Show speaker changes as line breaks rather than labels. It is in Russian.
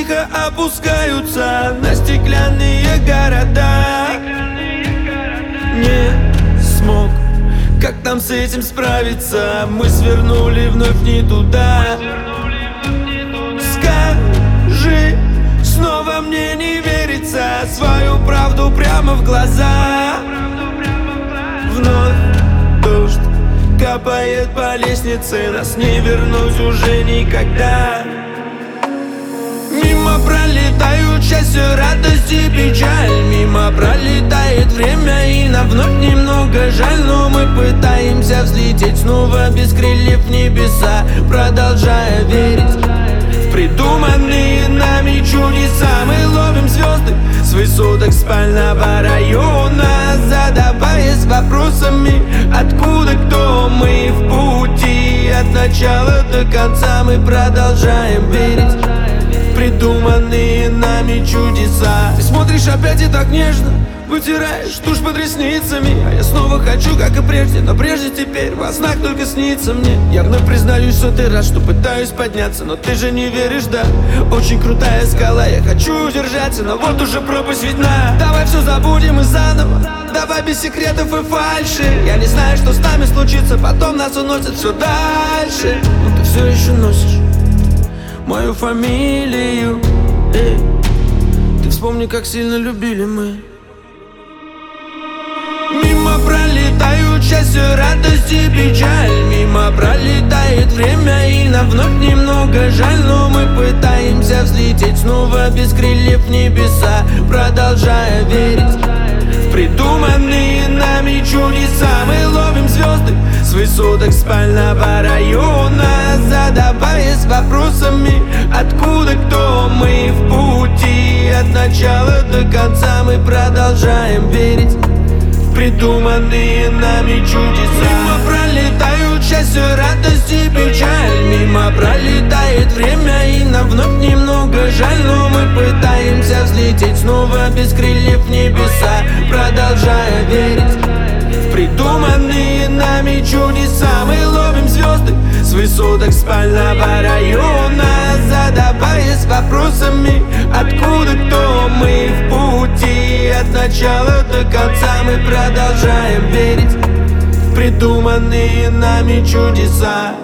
тихо опускаются на стеклянные города. Не смог, как нам с этим справиться? Мы свернули вновь не туда. Скажи, снова мне не верится свою правду прямо в глаза. Вновь дождь капает по лестнице, нас не вернуть уже никогда. Мимо пролетают счастье, радость и печаль. Мимо пролетает время, и нам вновь немного жаль. Но мы пытаемся взлететь снова без крыльев в небеса, продолжая верить в придуманные нами чудеса. Мы ловим звезды с высоток спального района, задаваясь вопросами: откуда, кто мы в пути. От начала до конца мы продолжаем верить в придуманные нами чудеса. Ты смотришь опять и так нежно, вытираешь тушь под ресницами. А я снова хочу, как и прежде, но прежде теперь во снах только снится мне. Я вновь признаюсь, что ты рад, что пытаюсь подняться, но ты же не веришь, да? Очень крутая скала, я хочу удержаться, но вот уже пропасть видна. Давай все забудем и заново, давай без секретов и фальши. Я не знаю, что с нами случится, потом нас уносит все дальше. Но ты все еще носишь мою фамилию. Ты вспомни, как сильно любили мы. Мимо пролетают счастье, радость и печаль. Мимо пролетает время, и нам вновь немного жаль. Но мы пытаемся взлететь снова без крыльев в небеса, продолжая верить в придуманные нами чудеса. Мы ловим звезды с высоток спального района, задаваясь вопросами: откуда, кто мы в пути. От начала до конца мы продолжаем верить в придуманные нами чудеса. Мимо пролетают счастье, радость и печаль. Мимо пролетает время, и нам вновь немного жаль. Но мы пытаемся взлететь снова без крыльев в небеса, продолжая верить в придуманные нами чудеса. Мы ловим звезды с высоток спального района, задаваясь вопросами: откуда, кто мы в пути. От начала до конца мы продолжаем верить в придуманные нами чудеса.